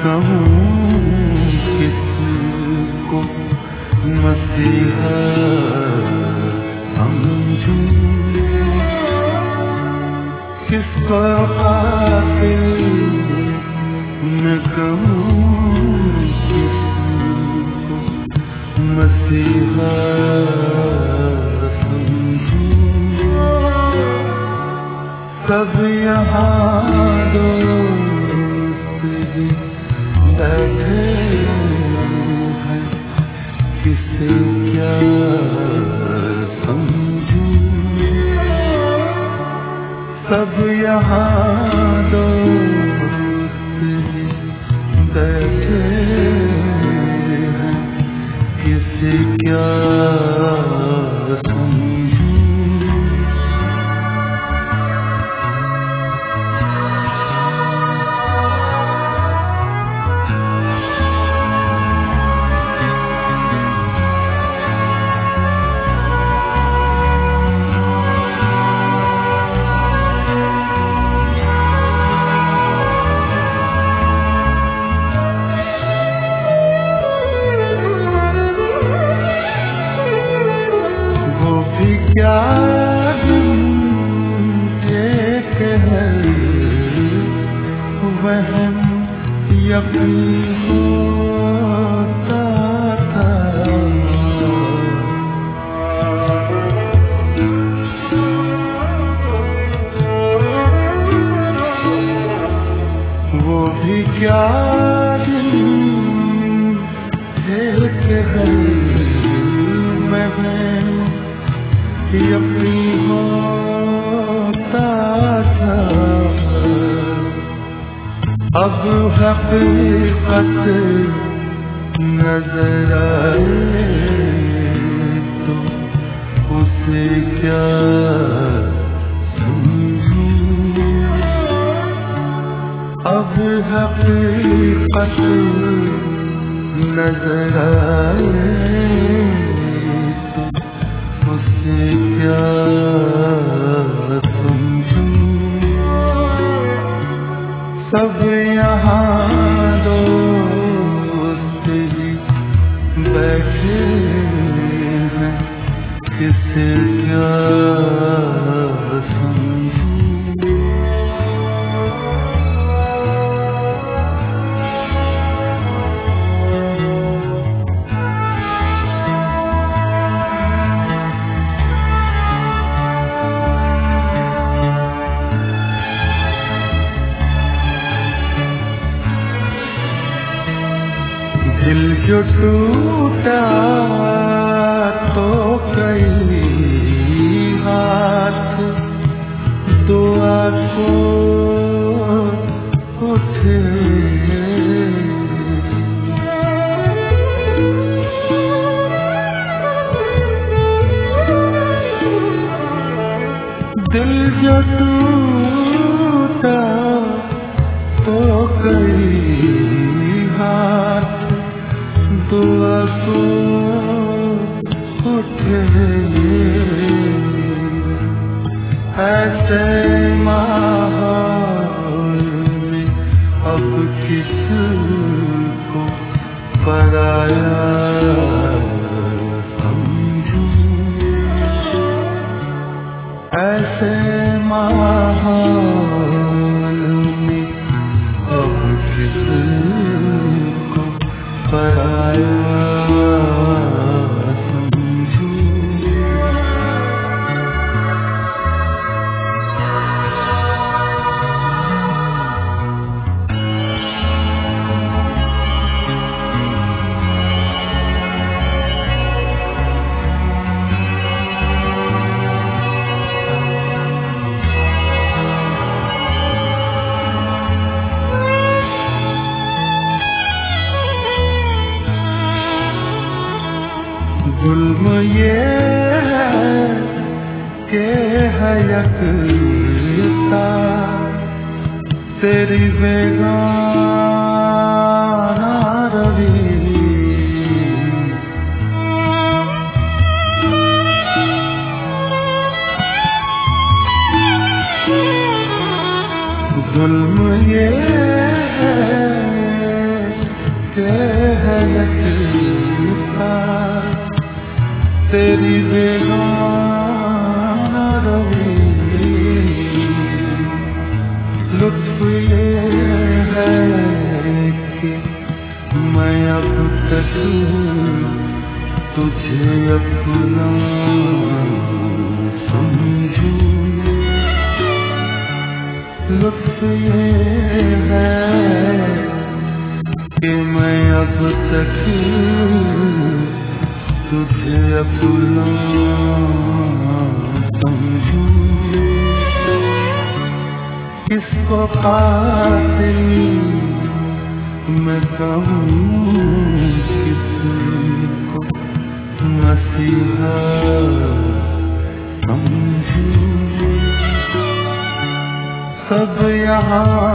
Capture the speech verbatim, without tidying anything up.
कहूँ किसको मसीहा समझूं, किसको कातिल मैं कहूँ किसको मसीहा समझूं। सब यहाँ दोस्त ही बैठे हैं, किसे क्या समझूं। सब यहाँ दोस्त ही बैठे हैं, किसे क्या समझूं। क्या एक है वहम यकीन होता था, वो भी क्या एक है वहम यकीन होता था। अब हकीकत नजर आए तो उसे क्या समझूं। अब हकीकत नजर आए उसे क्या समझूं। सब यहाँ दोस्त ही बैठे हैं, किसे क्या समझूं। दिल जो टूटा तो कई हाथ दुआ को उठे। दिल जो टूटा तो कई हाथ दुआ को उठे। ऐसे माहौल में अब किसको पराया समझूं। ऐसे माहौल में अब किसको पराया समझूं। जुल्म ये है कि है यकता तेरी बेगाना रवि। जुल्म ये है तुझे अपना समझूं। लुत्फ ये है कि मैं अब तक तुझे अपना समझूं। किसको कातिल मैं कहूँ, किसको मसीहा समझूं। सब यहाँ